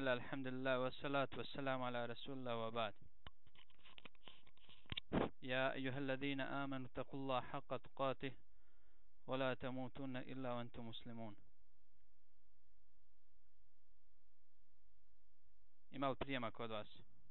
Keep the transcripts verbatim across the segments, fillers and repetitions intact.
Bismillah, alhamdulillah, wassalatu wassalamu ala rasulillah wa ba'd. Ya ayyuhalladhina amanu taqullaha haqqa tuqatih wa la tamutunna illa wa antum muslimun. Ima li prijema kod vas?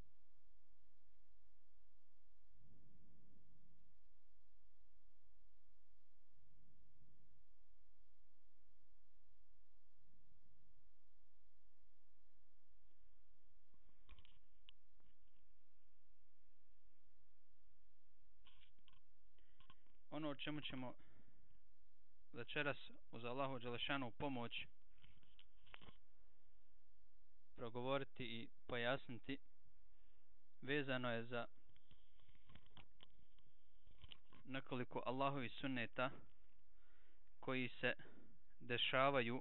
Ono o čemu ćemo večeras uz Allahu dželešanu pomoć progovoriti i pojasniti vezano je za nekoliko Allahovi sunneta koji se dešavaju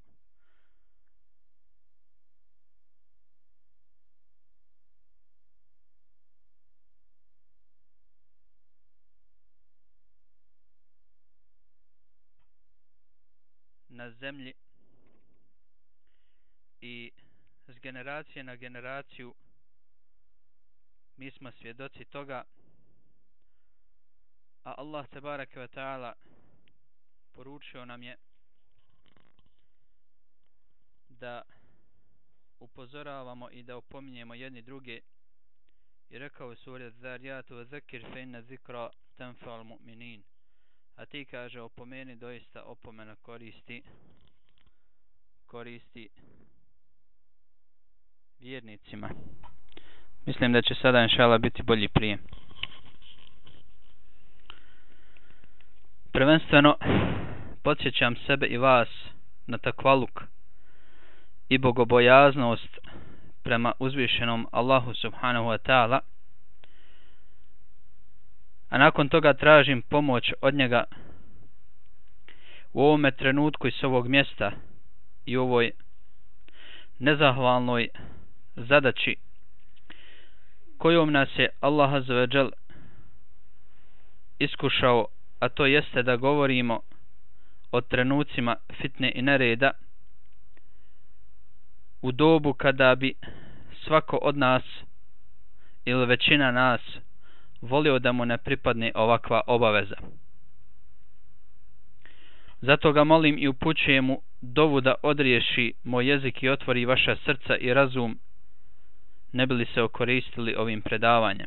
na zemlji i s generacije na generaciju mi smo svjedoci toga, a Allah tebareke ve taala poručio nam je da upozoravamo i da opominjemo jedni druge i rekao u suri Az-Zariyat wa zakir fa inna zikra tanfa'ul mu'minin. A ti, kaže, opomeni, doista opomena koristi koristi vjernicima. Mislim da će sada inšala biti bolji prijem. Prvenstveno podsjećam sebe i vas na takvaluk i bogobojaznost prema uzvišenom Allahu subhanahu wa ta'ala, a nakon toga tražim pomoć od njega u ovome trenutku i s ovog mjesta i u ovoj nezahvalnoj zadaći kojom nas je Allah azza wa džal iskušao, a to jeste da govorimo o trenucima fitne i nereda u dobu kada bi svako od nas ili većina nas volio da mu ne pripadne ovakva obaveza. Zato ga molim i upućujem mu dovu da odriješi moj jezik i otvori vaša srca i razum, ne bi li se okoristili ovim predavanjem.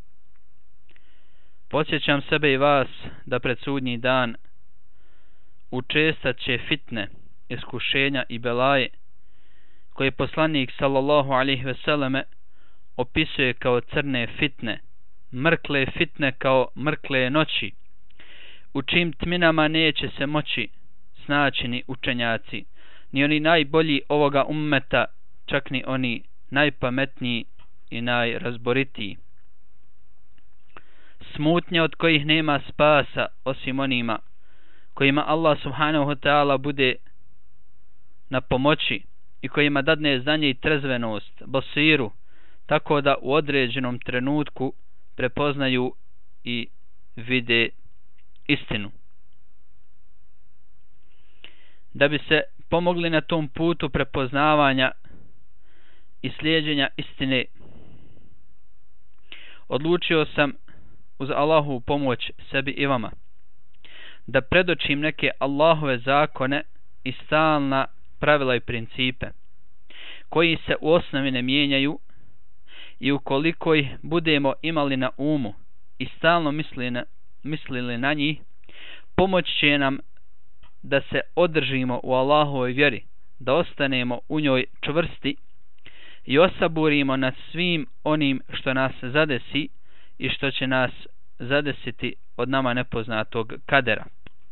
Podsjećam sebe i vas da pred sudnji dan učestat će fitne, iskušenja i belaje koje poslanik sallallahu alejhi ve selleme opisuje kao crne fitne, mrkle fitne kao mrkle noći, u čim tminama neće se moći snaći ni učenjaci, ni oni najbolji ovoga ummeta, čak ni oni najpametniji i najrazboritiji. Smutnje od kojih nema spasa osim onima kojima Allah subhanahu wa ta'ala bude na pomoći i kojima dadne znanje i trezvenost, basiru, tako da u određenom trenutku prepoznaju i vide istinu. Da bi se pomogli na tom putu prepoznavanja i slijeđenja istine, odlučio sam uz Allahovu pomoć sebi i vama da predočim neke Allahove zakone i stalna pravila i principe koji se u osnovi ne mijenjaju, i ukoliko ih budemo imali na umu i stalno mislili na, mislili na njih, pomoć će nam da se održimo u Allahovoj vjeri, da ostanemo u njoj čvrsti i osaburimo nad svim onim što nas zadesi i što će nas zadesiti od nama nepoznatog kadera.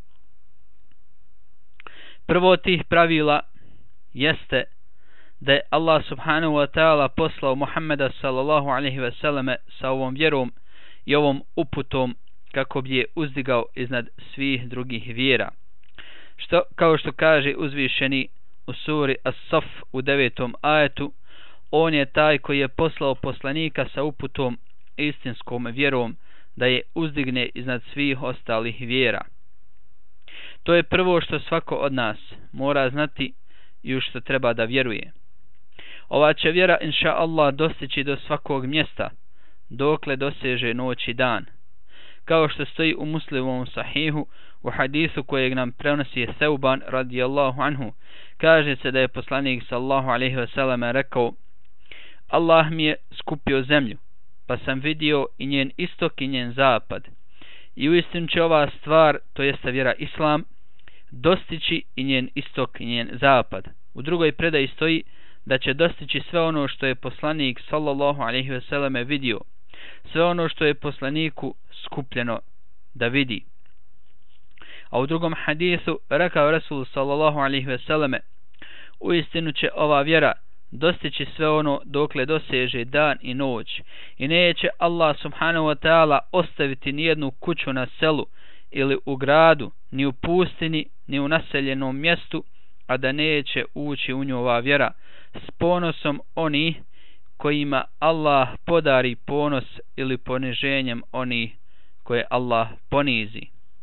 Prvo od tih pravila jeste da je Allah subhanahu wa ta'ala poslao Muhammeda sallallahu alaihi ve selleme sa ovom vjerom i ovom uputom kako bi je uzdigao iznad svih drugih vjera. Što, kao što kaže uzvišeni u suri As-Saf u devetom ajetu, on je taj koji je poslao poslanika sa uputom istinskom vjerom da je uzdigne iznad svih ostalih vjera. To je prvo što svako od nas mora znati i u što treba da vjeruje. Ova će vjera inša Allah dostići do svakog mjesta, dokle doseže noć i dan. Kao što stoji u Muslimovom sahihu, u hadisu kojeg nam prenosi Theuban radijallahu anhu, kaže se da je poslanik sallallahu alejhi ve sellem rekao: Allah mi je skupio zemlju, pa sam vidio i njen istok i njen zapad. I uistinu će ova stvar, to jeste vjera Islam, dostići i njen istok i njen zapad. U drugoj predaji stoji da će dostići sve ono što je poslanik sallallahu alejhi ve sellem vidio, sve ono što je poslaniku skupljeno da vidi. A u drugom hadisu rekao Rasul sallallahu alejhi ve sellem: uistinu će ova vjera dostići sve ono dokle doseže dan i noć, i neće Allah subhanahu wa ta'ala ostaviti nijednu kuću na selu ili u gradu, ni u pustini, ni u naseljenom mjestu, a da neće ući u nju ova vjera s ponosom onih kojima Allah podari ponos ili poniženjem onih koje Allah ponizi.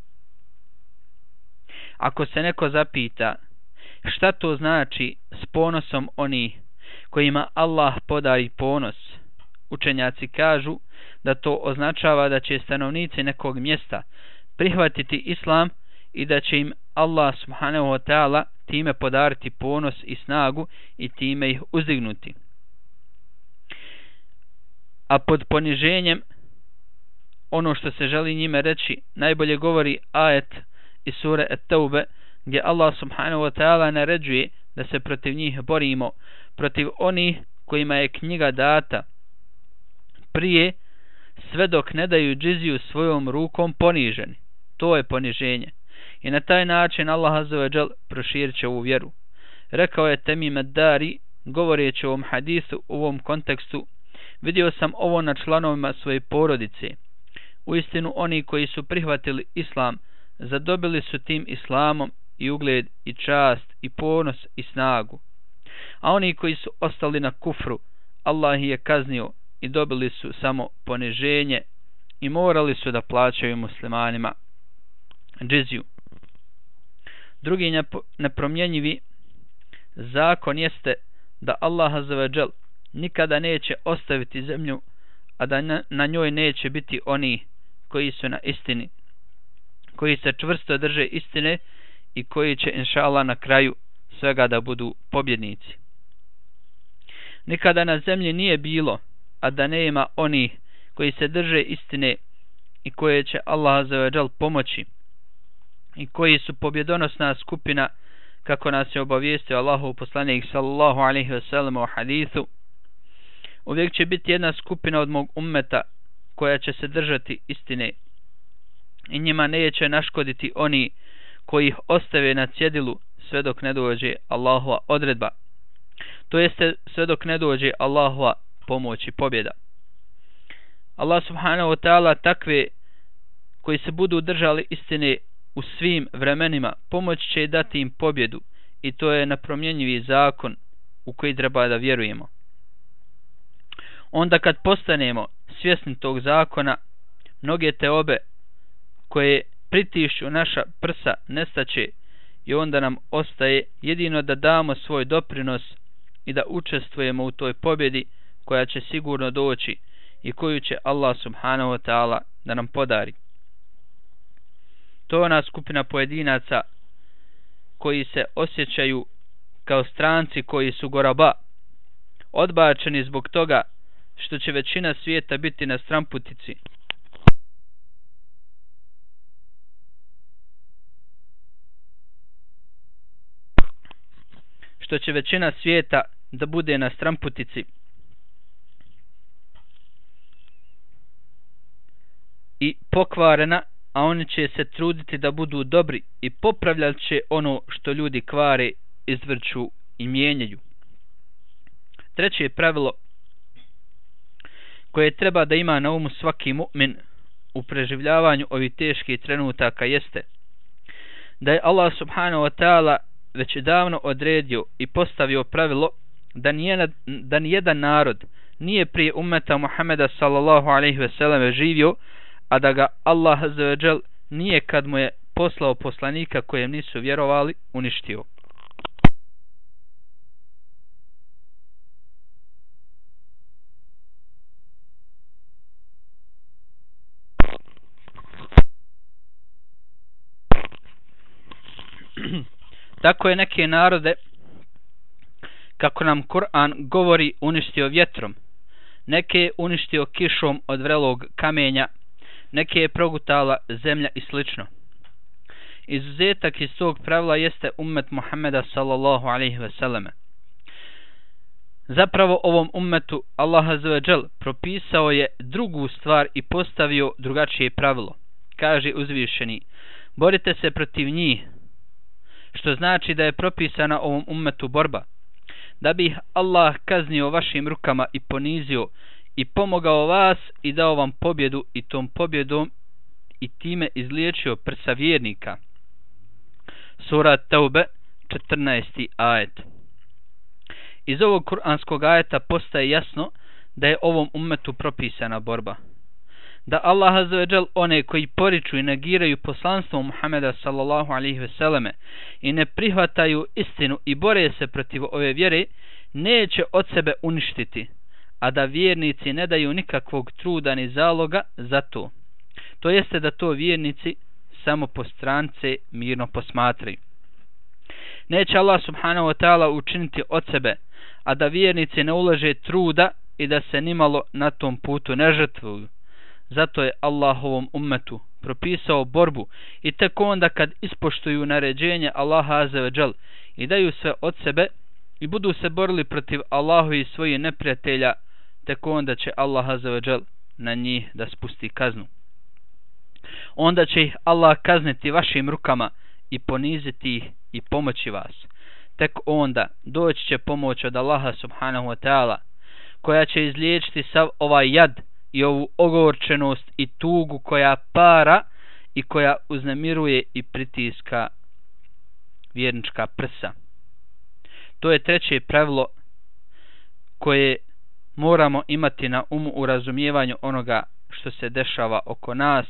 Ako se neko zapita šta to znači s ponosom onih kojima Allah podari ponos, učenjaci kažu da to označava da će stanovnici nekog mjesta prihvatiti islam i da će im Allah subhanahu wa ta'ala time podariti ponos i snagu i time ih uzdignuti. A pod poniženjem, ono što se želi njime reći, najbolje govori ajet iz sure At-Taube, gdje Allah subhanahu wa ta'ala naređuje da se protiv njih borimo, protiv onih kojima je knjiga data prije, sve dok ne daju džiziju svojom rukom poniženi. To je poniženje. I na taj način Allah azza wa džal proširit će ovu vjeru. Rekao je Temim ad-Dari, govoreći o ovom hadisu u ovom kontekstu: vidio sam ovo na članovima svoje porodice. Uistinu oni koji su prihvatili islam zadobili su tim islamom i ugled i čast i ponos i snagu. A oni koji su ostali na kufru, Allah ih je kaznio i dobili su samo poniženje i morali su da plaćaju muslimanima džiziju. Drugi nepromjenjivi zakon jeste da Allah azza wa džal nikada neće ostaviti zemlju, a da na, na njoj neće biti oni koji su na istini, koji se čvrsto drže istine i koji će inša Allah na kraju svega da budu pobjednici. Nikada na zemlji nije bilo, a da nema oni koji se drže istine i koje će Allah azza wa džal pomoći i koji su pobjedonosna skupina, kako nas je obavijestio Allahov poslanik sallallahu alejhi ve sellem u hadisu: uvijek će biti jedna skupina od mog ummeta koja će se držati istine i njima neće naškoditi oni koji ih ostave na cjedilu sve dok ne dođe Allahova odredba, to jeste sve dok ne dođe Allahova pomoć i pobjeda. Allah subhanahu wa ta'ala takve koji se budu držali istine u svim vremenima pomoć će dati im pobjedu, i to je nepromjenjivi zakon u koji treba da vjerujemo. Onda kad postanemo svjesni tog zakona, mnoge teobe koje pritišću naša prsa nestaće i onda nam ostaje jedino da damo svoj doprinos i da učestvujemo u toj pobjedi koja će sigurno doći i koju će Allah subhanahu wa ta'ala da nam podari. To je ona skupina pojedinaca koji se osjećaju kao stranci koji su goraba, odbačeni zbog toga što će većina svijeta biti na stramputici. Što će većina svijeta da bude na stramputici i pokvarena, a oni će se truditi da budu dobri i popravljat će ono što ljudi kvare, izvrću i mijenjaju. Treće pravilo koje treba da ima na umu svaki mu'min u preživljavanju ovih teških trenutaka jeste da je Allah subhanahu wa ta'ala već davno odredio i postavio pravilo da nijedan, da nijedan narod nije prije ummeta Muhameda sallallahu alejhi ve sellem živio, a da ga Allah azza wa džal nije kad mu je poslao poslanika kojem nisu vjerovali uništio. Tako je neke narode, kako nam Kur'an govori, uništio vjetrom, neke je uništio kišom od vrelog kamenja, neke je progutala zemlja i slično. Izuzetak iz tog pravila jeste ummet Muhammeda sallallahu alejhi ve selleme. Zapravo ovom ummetu Allah azza wa džel propisao je drugu stvar i postavio drugačije pravilo. Kaže uzvišeni: borite se protiv njih, što znači da je propisana ovom ummetu borba, da bi ih Allah kaznio vašim rukama i ponizio i pomogao vas i dao vam pobjedu i tom pobjedom i time izliječio prsa vjernika. Sura Taube, četrnaesti ajet. Iz ovog kuranskog ajeta postaje jasno da je ovom ummetu propisana borba. Da Allah azza wa džel one koji poriču i negiraju poslanstvo Muhameda sallallahu alejhi ve selleme i ne prihvataju istinu i bore se protiv ove vjere, neće od sebe uništiti, a da vjernici ne daju nikakvog truda ni zaloga za to. To jeste da to vjernici samo po strance mirno posmatraju. Neće Allah subhanahu wa ta'ala učiniti od sebe, a da vjernici ne ulaže truda i da se nimalo na tom putu ne žrtvuju. Zato je Allahovom ummetu propisao borbu i tek onda kad ispoštuju naređenje Allaha azza wa džal i daju sve od sebe i budu se borili protiv Allahu i svojih neprijatelja, tek onda će Allah azza wa džal na njih da spusti kaznu. Onda će ih Allah kazniti vašim rukama i poniziti ih i pomoći vas. Tek onda doći će pomoć od Allaha subhanahu wa ta'ala, koja će izliječiti sav ovaj jad i ovu ogorčenost i tugu koja para i koja uznemiruje i pritiska vjernička prsa. To je treće pravilo koje moramo imati na umu u razumijevanju onoga što se dešava oko nas,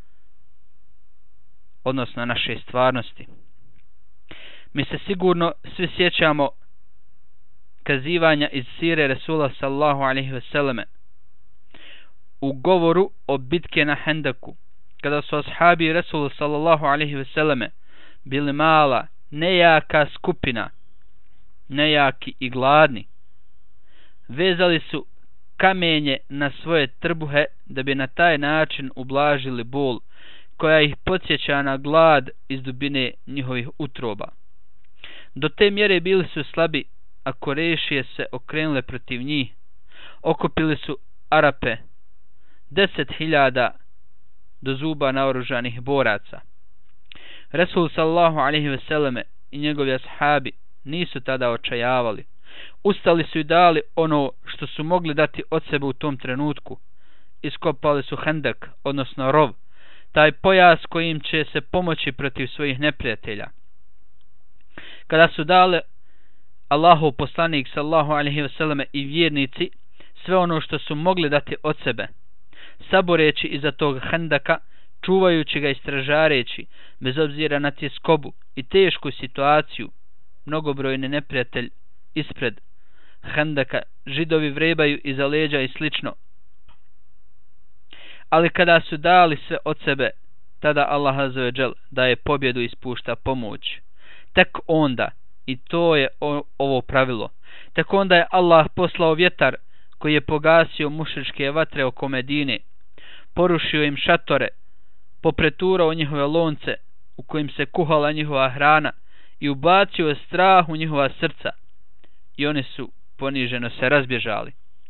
odnosno naše stvarnosti. Mi se sigurno svi sjećamo kazivanja iz sire Resula sallallahu alejhi ve selleme u govoru o bitke na Hendaku, kada su ashabi Resula sallallahu alejhi ve selleme bili mala, nejaka skupina, nejaki i gladni. Vezali su kamenje na svoje trbuhe da bi na taj način ublažili bol koja ih podsjeća na glad iz dubine njihovih utroba. Do te mjere bili su slabi, a Kurešije se okrenule protiv njih. Okupili su Arape, deset hiljada do zuba naoružanih boraca. Resul sallallahu alejhi ve selleme i njegovi ashabi nisu tada očajavali. Ustali su i dali ono što su mogli dati od sebe u tom trenutku. Iskopali su hendak, odnosno rov, taj pojas kojim će se pomoći protiv svojih neprijatelja. Kada su dali Allahov poslanik sallallahu alejhi ve selleme i vjernici sve ono što su mogli dati od sebe, saboreći iza tog hendaka, čuvajući ga i stražareći, bez obzira na tjeskobu i tešku situaciju, mnogobrojni neprijatelj ispred hendaka, židovi vrebaju iza leđa i slično. Ali kada su dali sve od sebe, tada Allah azza wa džel daje pobjedu i spušta pomoć. Tek onda, i to je ovo pravilo, tek onda je Allah poslao vjetar koji je pogasio mušičke vatre oko Medine, porušio im šatore, popreturao njihove lonce u kojim se kuhala njihova hrana i ubacio strah u njihova srca, i oni su poniženo se razbježali.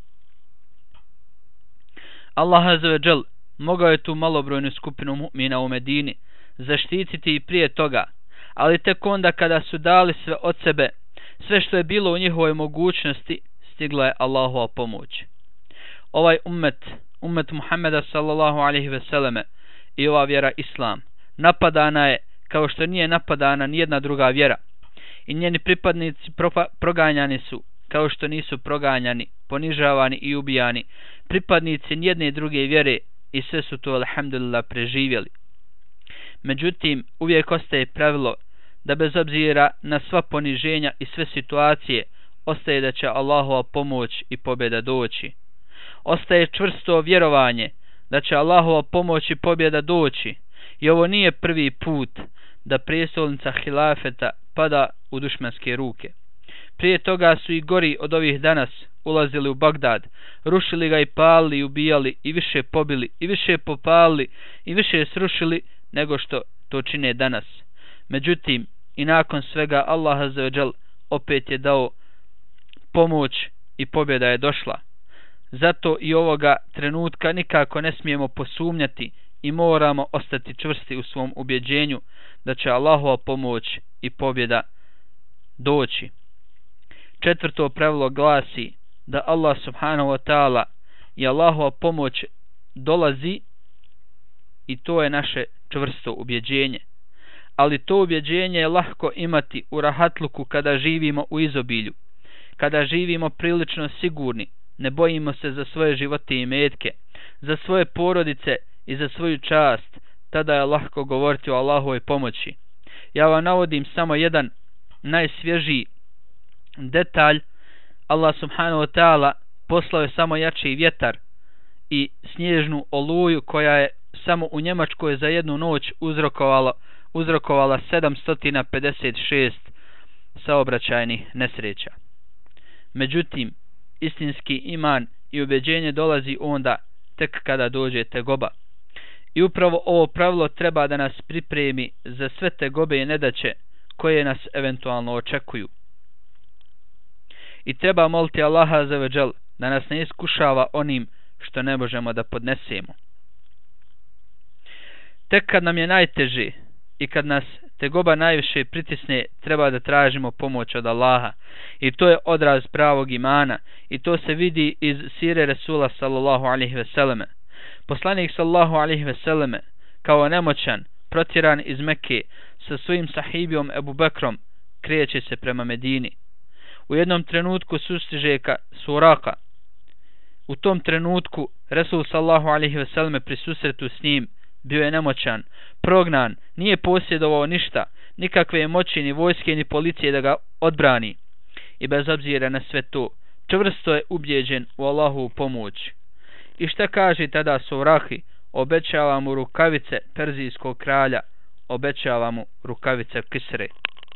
Allah azza wa džel mogao je tu malobrojnu skupinu mu'mina u Medini zaštititi i prije toga, ali tek onda kada su dali sve od sebe, sve što je bilo u njihovoj mogućnosti, stigla je Allahova pomoć. Ovaj ummet, ummet Muhammeda sallallahu alejhi ve selleme i ova vjera Islam, napadana je kao što nije napadana nijedna druga vjera, i njeni pripadnici proganjani su kao što nisu proganjani, ponižavani i ubijani pripadnici nijedne druge vjere, i sve su to alhamdulillah preživjeli. Međutim, uvijek ostaje pravilo da bez obzira na sva poniženja i sve situacije, ostaje da će Allahova pomoć i pobjeda doći. Ostaje čvrsto vjerovanje da će Allahova pomoć i pobjeda doći, i ovo nije prvi put da prijestolnica hilafeta pada u dušmanske ruke. Prije toga su i gori od ovih danas ulazili u Bagdad, rušili ga i palili i ubijali i više pobili i više popalili i više srušili nego što to čine danas. Međutim, i nakon svega Allah azza wa džal opet je dao pomoć i pobjeda je došla. Zato i ovoga trenutka nikako ne smijemo posumnjati i moramo ostati čvrsti u svom ubjeđenju da će Allahova pomoć i pobjeda doći. Četvrto pravilo glasi da Allah subhanahu wa ta'ala i Allahova pomoć dolazi i to je naše čvrsto ubjeđenje. Ali to ubjeđenje je lahko imati u rahatluku kada živimo u izobilju, kada živimo prilično sigurni, ne bojimo se za svoje živote i metke, za svoje porodice i za svoju čast, tada je lahko govoriti o Allahovoj pomoći. Ja vam navodim samo jedan najsvježiji detalj. Allah subhanahu wa ta'ala poslao je samo jači vjetar i snježnu oluju koja je samo u Njemačkoj za jednu noć uzrokovala, uzrokovala sedamsto pedeset šest saobraćajnih nesreća. Međutim, istinski iman i ubeđenje dolazi onda tek kada dođe tegoba. I upravo ovo pravilo treba da nas pripremi za sve tegobe i nedaće koje nas eventualno očekuju. I treba moliti Allaha azza wa džal da nas ne iskušava onim što ne možemo da podnesemo. Tek kad nam je najteže i kad nas tegoba najviše pritisne, treba da tražimo pomoć od Allaha. I to je odraz pravog imana i to se vidi iz sire Resula sallallahu alaihi ve selleme. Poslanik sallallahu alaihi ve selleme kao nemoćan, protjeran iz Mekke sa svojim sahibijom Ebu Bekrom kreće se prema Medini. U jednom trenutku sustiže ka Suraka. U tom trenutku Resul sallallahu alaihi ve selleme pri susretu s njim bio je nemoćan, prognan, nije posjedovao ništa, nikakve moći ni vojske ni policije da ga odbrani. I bez obzira na sve to, čvrsto je ubjeđen u Allahovu pomoć. I šta kaže tada Surahi? Obećava mu rukavice perzijskog kralja, obećava mu rukavice Kisre.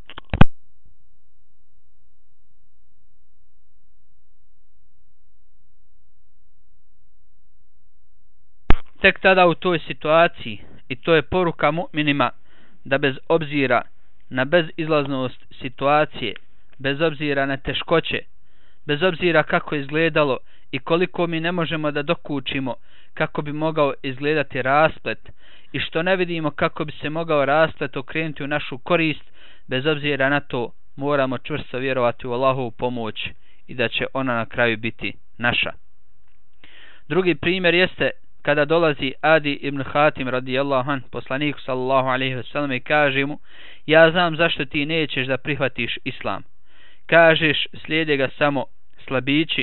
Tek tada u toj situaciji, i to je poruka mu'minima, da bez obzira na bezizlaznost situacije, bez obzira na teškoće, bez obzira kako izgledalo i koliko mi ne možemo da dokučimo kako bi mogao izgledati rasplet i što ne vidimo kako bi se mogao rasplet okrenuti u našu korist, bez obzira na to moramo čvrsto vjerovati u Allahovu pomoć i da će ona na kraju biti naša. Drugi primjer jeste kada dolazi Adi ibn Hatim radijallahu an poslaniku sallallahu alaihi ve sellem i kaže mu: ja znam zašto ti nećeš da prihvatiš islam. Kažeš, slijede ga samo slabići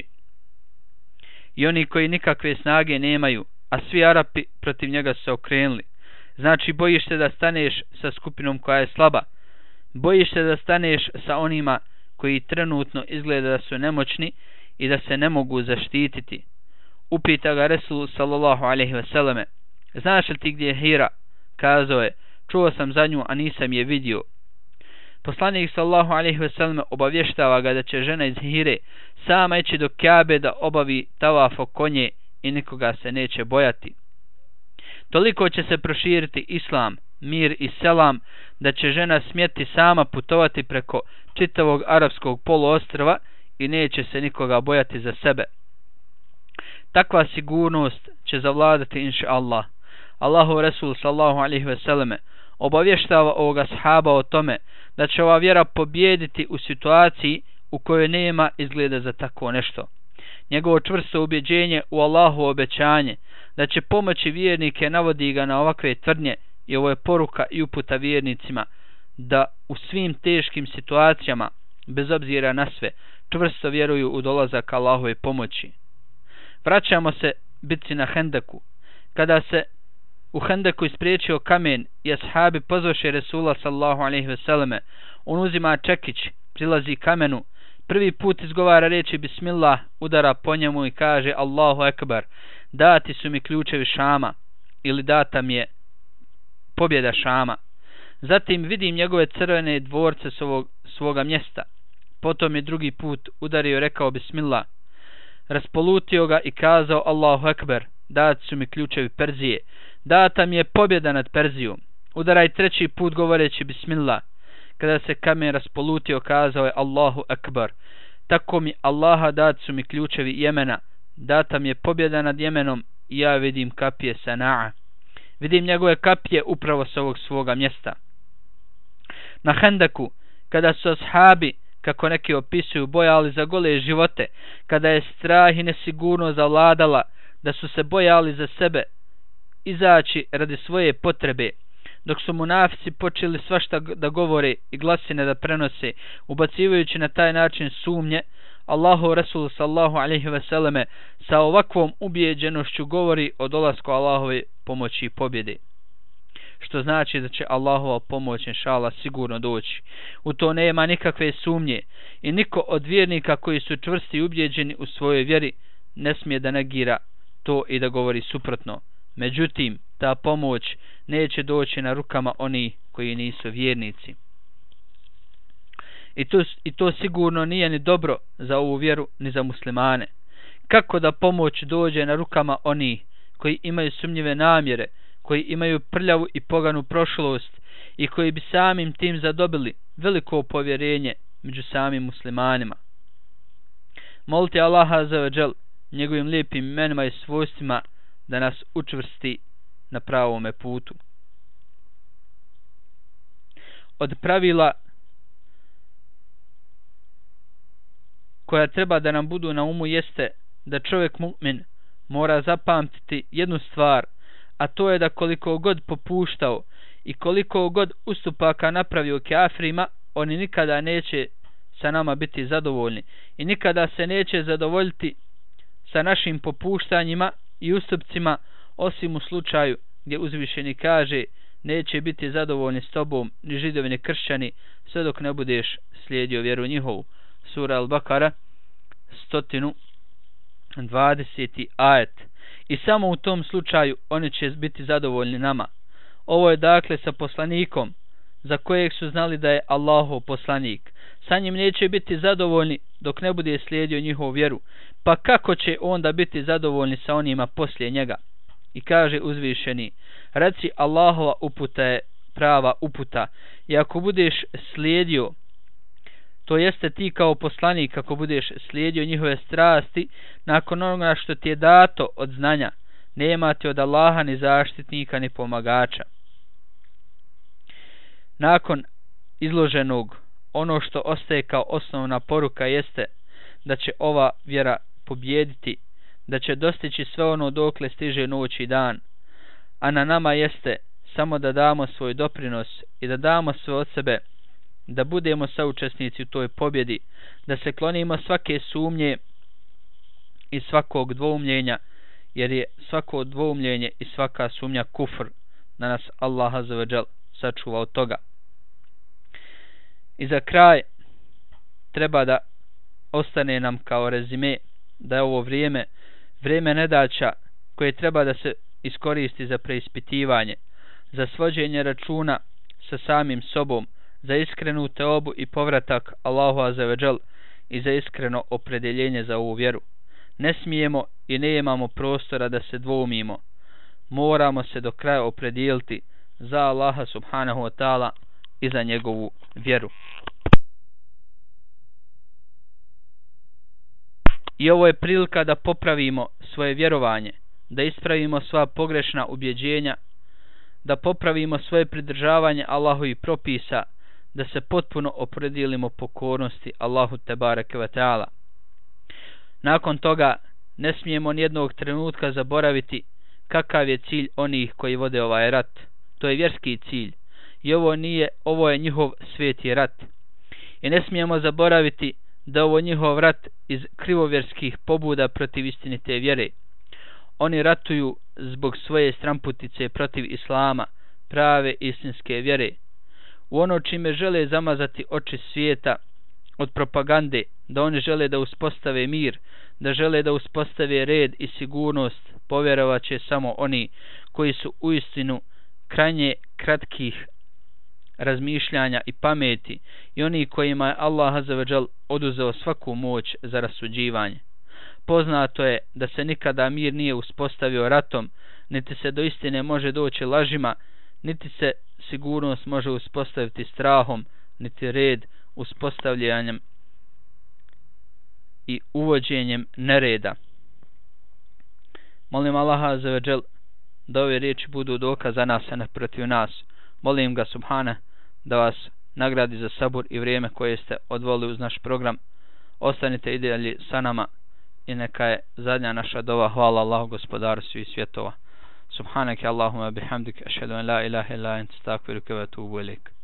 i oni koji nikakve snage nemaju, a svi Arapi protiv njega su se okrenuli. Znači bojiš se da staneš sa skupinom koja je slaba, bojiš se da staneš sa onima koji trenutno izgleda da su nemoćni i da se ne mogu zaštititi. Upita ga Resul sallallahu alaihi ve selleme: znaš li ti gdje je Hira? Kazao je: čuo sam za nju, a nisam je vidio. Poslanik sallallahu alaihi ve selleme obavještava ga da će žena iz Hire sama ići do Kabe da obavi tavaf oko nje i nikoga se neće bojati. Toliko će se proširiti islam, mir i selam da će žena smjeti sama putovati preko čitavog arapskog poluostrva i neće se nikoga bojati za sebe. Takva sigurnost će zavladati inša Allah. Allahu Resul sallallahu alaihi ve selleme obavještava ovoga sahaba o tome da će ova vjera pobjediti u situaciji u kojoj nema izgleda za tako nešto. Njegovo čvrsto ubjeđenje u Allahu obećanje da će pomoći vjernike navodi ga na ovakve tvrdnje i ovo je poruka i uputa vjernicima da u svim teškim situacijama, bez obzira na sve, čvrsto vjeruju u dolazak Allahove pomoći. Vraćamo se bitci na Hendeku. Kada se u Hendeku ispriječio kamen i ashabi pozvaše Resula sallallahu alaihi ve selleme, on uzima čekić, prilazi kamenu, prvi put izgovara riječi Bismillah, udara po njemu i kaže: Allahu ekbar, dati su mi ključevi Šama, ili data mi je pobjeda Šama. Zatim vidim njegove crvene dvorce svog, svoga mjesta. Potom je drugi put udario i rekao bismillah. Raspolutio ga i kazao Allahu ekber, dat su mi ključevi Perzije. Data mi je pobjeda nad Perzijom. Udaraj treći put govoreći bismillah. Kada se kamen raspolutio, kazao je Allahu ekber. Tako mi Allaha, dat su mi ključevi Jemena. Data mi je pobjeda nad Jemenom i ja vidim kapije Sana'a. Vidim njegove kapije upravo s ovog svoga mjesta. Na Hendaku, kada su ashabi, kako neki opisuju, bojali za gole živote, kada je strah i nesigurnost zavladala, da su se bojali za sebe izaći radi svoje potrebe, dok su munafici počeli svašta da govore i glasine da prenose, ubacivajući na taj način sumnje, Allahu Rasul sallallahu alejhi ve selleme sa ovakvom ubijeđenošću govori o dolasku Allahove pomoći i pobjede. Što znači da će Allahova pomoć inšallah sigurno doći. U to nema nikakve sumnje i niko od vjernika koji su čvrsti i ubijeđeni u svojoj vjeri ne smije da negira to i da govori suprotno. Međutim, ta pomoć neće doći na rukama onih koji nisu vjernici. I to, I to sigurno nije ni dobro za ovu vjeru ni za muslimane. Kako da pomoć dođe na rukama onih koji imaju sumnjive namjere, koji imaju prljavu i poganu prošlost i koji bi samim tim zadobili veliko povjerenje među samim muslimanima. Molite Allaha azza wa džel njegovim lijepim imenima i svojstvima da nas učvrsti na pravome putu. Od pravila koja treba da nam budu na umu jeste da čovjek mu'min mora zapamtiti jednu stvar, a to je da koliko god popuštao i koliko god ustupaka napravio kafirima, oni nikada neće sa nama biti zadovoljni i nikada se neće zadovoljiti sa našim popuštanjima i ustupcima, osim u slučaju gdje uzvišeni kaže neće biti zadovoljni s tobom ni židovi ni kršćani sve dok ne budeš slijedio vjeru njihovu. Sura Al-Bakara sto dvadeseti ajet. I samo u tom slučaju oni će biti zadovoljni nama. Ovo je dakle sa poslanikom za kojeg su znali da je Allahov poslanik. Sa njim neće biti zadovoljni dok ne bude slijedio njihovu vjeru. Pa kako će onda biti zadovoljni sa onima poslije njega? I kaže uzvišeni, reci Allahova uputa je prava uputa i ako budeš slijedio, to jeste ti kao poslanik, ako budeš slijedio njihove strasti nakon onoga što ti je dato od znanja, nema ti od Allaha ni zaštitnika ni pomagača. Nakon izloženog, ono što ostaje kao osnovna poruka jeste da će ova vjera pobjediti, da će dostići sve ono dokle stiže noć i dan, a na nama jeste samo da damo svoj doprinos i da damo sve od sebe, da budemo saučesnici u toj pobjedi, da se klonimo svake sumnje i svakog dvoumljenja, jer je svako dvoumljenje i svaka sumnja kufr, da nas Allah azza wa džal sačuva od toga. I za kraj treba da ostane nam kao rezime da je ovo vrijeme, vrijeme nedaća koje treba da se iskoristi za preispitivanje, za svođenje računa sa samim sobom, za iskrenu teobu i povratak Allahu azza wa džal i za iskreno opredjeljenje za ovu vjeru. Ne smijemo i ne imamo prostora da se dvoumimo. Moramo se do kraja opredijeliti za Allaha subhanahu wa ta'ala i za njegovu vjeru. I ovo je prilika da popravimo svoje vjerovanje, da ispravimo sva pogrešna ubjeđenja, da popravimo svoje pridržavanje Allahovih propisa, da se potpuno opredijelimo pokornosti Allahu tebareke ve taala. Nakon toga ne smijemo nijednog trenutka zaboraviti kakav je cilj onih koji vode ovaj rat. To je vjerski cilj. I ovo nije, ovo je njihov sveti rat. I ne smijemo zaboraviti da ovo njihov rat iz krivovjerskih pobuda protiv istinite vjere. Oni ratuju zbog svoje stramputice protiv islama, prave istinske vjere. U ono čime žele zamazati oči svijeta od propagande, da oni žele da uspostave mir, da žele da uspostave red i sigurnost, povjerovat će samo oni koji su uistinu krajnje kratkih razmišljanja i pameti i oni kojima je Allah azza wa džal oduzeo svaku moć za rasuđivanje. Poznato je da se nikada mir nije uspostavio ratom, niti se do istine može doći lažima, niti se sigurnost može uspostaviti strahom, niti red uspostavljanjem i uvođenjem nereda. Molim Allaha azza wa džal da ove riječi budu dokaz za nas, a ne protiv nas. Molim ga subhana da vas nagradi za sabur i vrijeme koje ste odvojili uz naš program. Ostanite i dalje sa nama i neka je zadnja naša dova hvala Allahu gospodaru svih svjetova. Subhanaka Allahumma bihamdika ashhadu an la ilaha illa anta astaghfiruka wa atubu ilaik.